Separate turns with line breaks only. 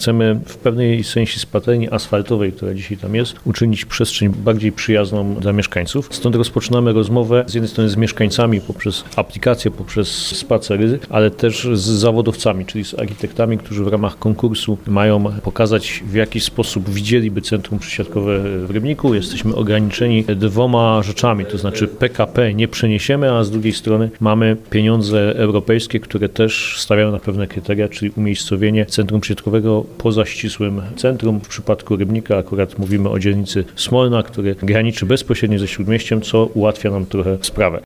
chcemy w pewnej sensie z patelni asfaltowej, która dzisiaj tam jest, uczynić przestrzeń bardziej przyjazną dla mieszkańców. Stąd rozpoczynamy rozmowę z jednej strony z mieszkańcami poprzez aplikacje, poprzez spacery, ale też z zawodowcami, czyli z architektami, którzy w ramach konkursu mają pokazać, w jaki sposób widzieliby centrum przesiadkowe w Rybniku. Jesteśmy ograniczeni 2 rzeczami, to znaczy PKP nie przeniesiemy, a z drugiej strony mamy pieniądze europejskie, które też stawiają na pewne kryteria, czyli umiejscowienie centrum przesiadkowego poza ścisłym centrum. W przypadku Rybnika akurat mówimy o dzielnicy Smolna, który graniczy bezpośrednio ze Śródmieściem, co ułatwia nam trochę sprawę.